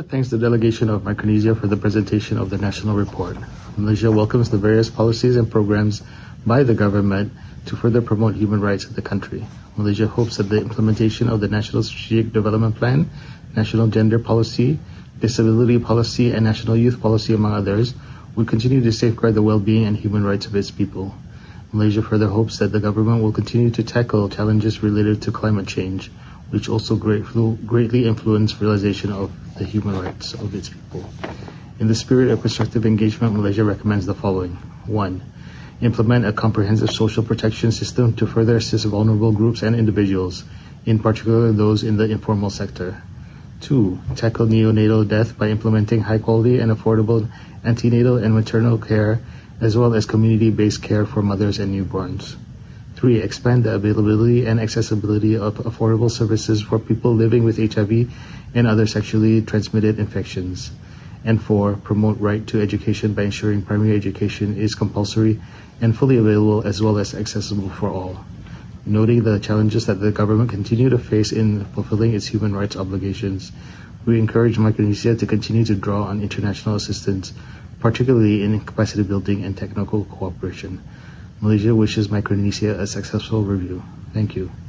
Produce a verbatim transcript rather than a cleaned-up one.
thanks the delegation of Micronesia for the presentation of the national report. Malaysia welcomes the various policies and programs by the government to further promote human rights in the country. Malaysia hopes that the implementation of the National Strategic Development Plan, National Gender Policy, Disability Policy, and National Youth Policy, among others, will continue to safeguard the well-being and human rights of its people. Malaysia further hopes that the government will continue to tackle challenges related to climate change, which also greatly influence realization of the human rights of its people. In the spirit of constructive engagement, Malaysia recommends the following. One, implement a comprehensive social protection system to further assist vulnerable groups and individuals, in particular those in the informal sector. Two, tackle neonatal death by implementing high-quality and affordable antenatal and maternal care, as well as community-based care for mothers and newborns. Three, expand the availability and accessibility of affordable services for people living with H I V and other sexually transmitted infections. And four, promote right to education by ensuring primary education is compulsory and fully available as well as accessible for all. Noting the challenges that the government continue to face in fulfilling its human rights obligations, we encourage Micronesia to continue to draw on international assistance, particularly in capacity building and technical cooperation. Malaysia wishes Micronesia a successful review. Thank you.